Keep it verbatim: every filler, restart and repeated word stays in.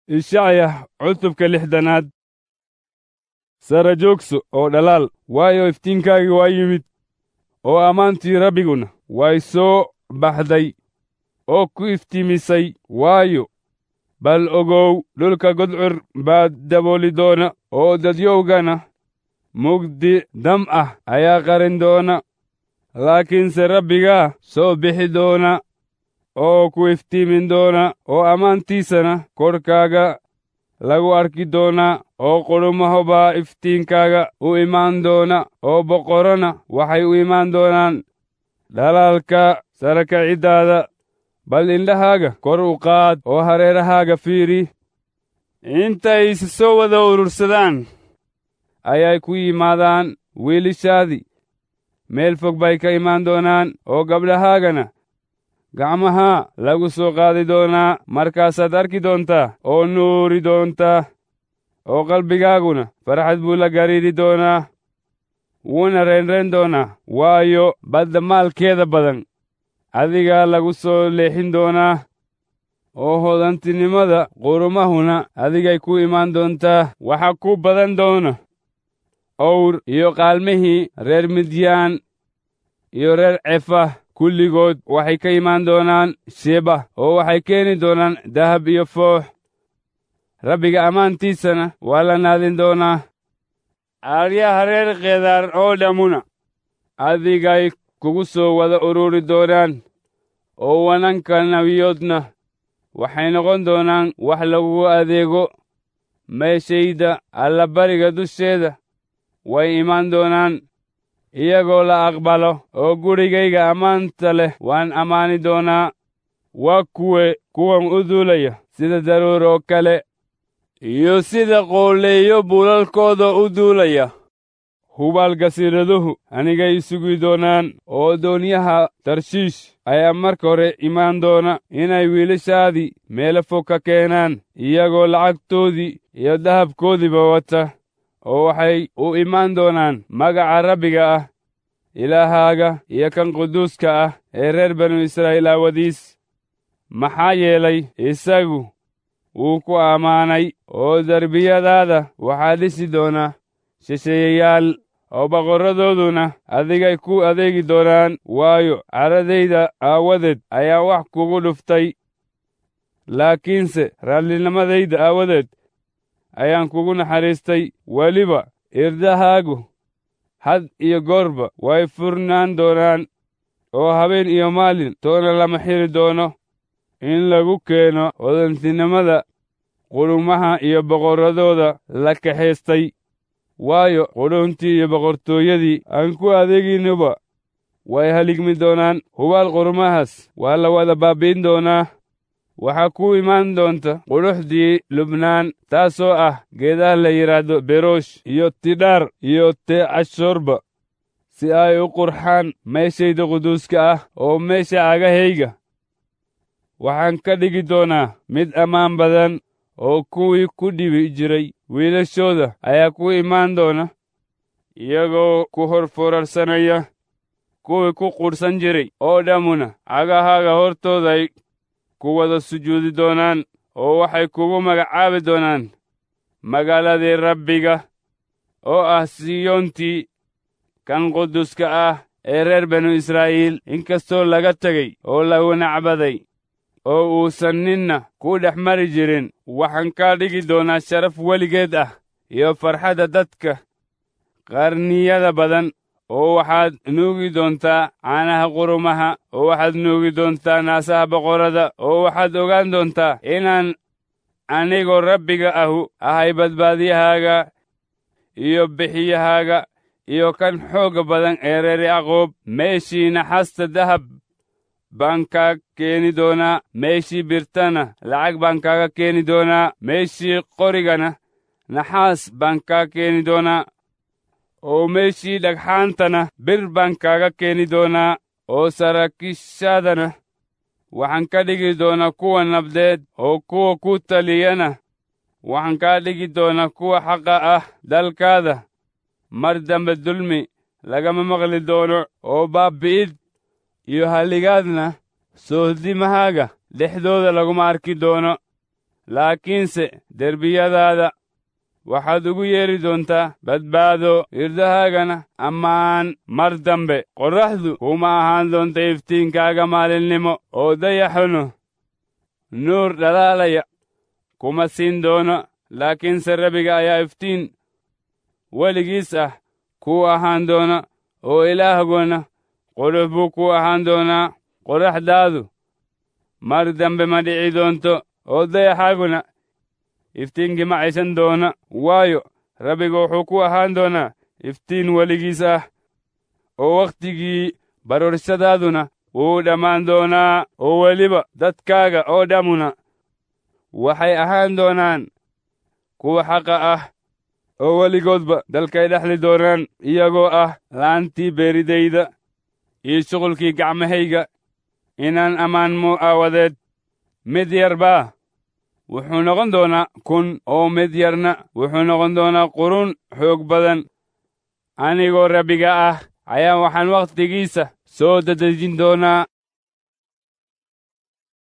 Ishacya cutubka lixdanaad. Sara joogso oo dhalaal, waayo iftiinkaagii waa yimid, oo ammaantii Rabbiguna way soo baxday oo ku iftiimisay. Waayo bal ogow, dhulka gudcur baa dabooli doona, oo dadyowgana mugdi dam ah ayaa qarin doona. Laakiinse Rabbigaa soo bixi doona oo ku iftiimin doona, oo ammaantiisana korkaaga lagu arki doonaa. oo qurumaha baa iftiinkaaga u imaan doona, oo boqorrona waxay u imaan doonaan dhalaalka sare kaciddaada. Bal indhahaaga kor u qaad oo hareerahaaga fiiri. Intay is soo wada urursadaan ayay ku yimaadaan wiilashaadii, meel fog bay ka imaan doonaan, oo gabdhahaagana gacmaha lagu soo qaadi doonaa. Markaasaad arki doontaa oo nuuri doontaa, oo qalbigaaguna farxad buu la gariiri doonaa, wuuna reenreen doonaa. Waayo badda maalkeeda badan adigaa lagu soo leexin doonaa, oo hodantinimada qurumahuna adigay ku imaan doontaa. Waxaa ku badan doona owr iyo qaalmihii reer Midyaan iyo reer Cefa, kulligood waxay ka imaan doonaan Sheba, oo waxay keeni doonaan dahab iyo foox. Rabbiga ammaantiisana waa la naadin doonaa. Aaryaha reer Qeedaar oo dhammuna adigay kugu soo wada ururi doonaan, oo wananka nebiyoodna waxay noqon doonaan wax lagugu adeego. Meeshayda allabariga dusheeda way imaan doonaan, iyagoo la aqbalo, oo gurigayga ammaanta leh waan ammaani doonaa. Waa kuwe kuwan u duulaya sida daruur oo kale, iyo sida qooleeyo buulalkooda u duulaya. Hubaal gasiiraduhu anigay sugi doonaan, oo doonyaha Tarshiish ayaa marka hore imaan doona inay wiilashaadii meelo fog ka keenaan, iyagoo lacagtoodii iyo dahabkoodiiba wata. oo waxay u imaan doonaan magaca Rabbiga ah, Ilaahaaga iyo kan quduuska ah ee reer banu Israa'iil aawadiis. Maxaa yeelay isagu wuu ku ammaanay, oo darbiyadaada waxaa dhisi doona shisheeyayaal, oo boqorradooduna adigay ku adeegi doonaan. Waayo caradayda aawadeed ayaa wax kugu dhuftay, laakiinse raalinimadayda aawadeed ayaan kugu naxariistay. Weliba irdahaagu had iyo goorba way furnaan doonaan, oo habeen iyo maalin toona lama xiri doono, in lagu keeno hodantinimada qurumaha iyo boqorradooda la kaxaystay. Waayo qudhuntii iyo boqortooyadii aan ku adeeginuba way haligmi doonaan. Hubaal qurumahaas waa la wada baabi'in doonaa. Waxaa ku imaan doonta quruxdii Lubnaan, taasoo ah geedaha la yidhaahdo Beroosh iyo Tidhaar iyo Te-ashoorba, si ay u qurxaan meeshayda quduuska ah. oo meesha cagahayga waxaan ka dhigi doonaa mid ammaan badan, oo kuwii ku dhibi jiray wiilashooda ayaa ku imaan doona, iyagoo ku hor foorarsanaya. Kuwii ku quudhsan jiray oo dhammuna cagahaaga hortooday ku wada sujuudi doonaan, oo waxay kugu magacaabi doonaan magaaladii Rabbiga, oo ah Siyoontii kan quduuska ah ee reer banu Israa'iil. Inkastoo laga tegey oo lagu nacbaday, oo uusan ninna ku dhex mari jirin, waxaan kaa dhigi doonaa sharaf weligeed ah iyo farxadda dadka qarniyada badan. oo waxaad nuugi doontaa caanaha qurumaha, oo waxaad nuugi doontaa naasaha boqorrada, oo waxaad ogaan doontaa inaan anigoo Rabbiga ahu ahay badbaadiyahaaga iyo bixiyahaaga, iyo kan xoogga badan ee reer Yacquub. Meeshii naxaasta dahab baan kaa keeni doonaa, meeshii birtana lacag baan kaaga keeni doonaa, meeshii qorigana naxaas baan kaa keeni doonaa, oo meeshii dhagxaantana bir baan kaaga keeni doonaa. oo saraakiishaadana waxaan ka dhigi doonaa kuwa nabdeed, oo kuwa ku taliyana waxaan kaa dhigi doonaa kuwa xaqa ah. Dalkaada mar dambe dulmi lagama maqli doono, oo baabi'id iyo halligaadna sohdimahaaga dhexdooda laguma arki doono. laakiinse derbiyadaada waxaad ugu yeedhi doontaa badbaado, irdahaagana ammaan. mar dambe qorraxdu kuma ahaan doonta iftiinkaaga maalinimo, oo dayaxunu nuur dhalaalaya kuma siin doono. laakiinse Rabbiga ayaa iftiin weligiis ah kuu ahaan doona, oo Ilaahguna qurux buu kuu ahaan doonaa. qorraxdaadu mar dambe ma dhici doonto, oo dayaxaaguna iftiinkii ma caysan doona, waayo Rabbiga wuxuu ku ahaan doonaa iftiin weligiis ah, oo wakhtigii baroorsadaaduna wuu dhammaan doonaa. oo weliba dadkaaga oo dhammuna waxay ahaan doonaan kuwa xaqa ah, oo weligoodba dalkay dhexli doonaan, iyagoo ah laantii beeridayda iyo shuqulkii gacmahayga, inaan ammaanmo aawadeed. mid yarbaa wuxuu noqon doonaa kun, oo mid yarna wuxuu noqon doonaa qurun xoog badan. anigoo Rabbiga ah ayaan waxaan wakhtigiisa soo dedejin doonaa.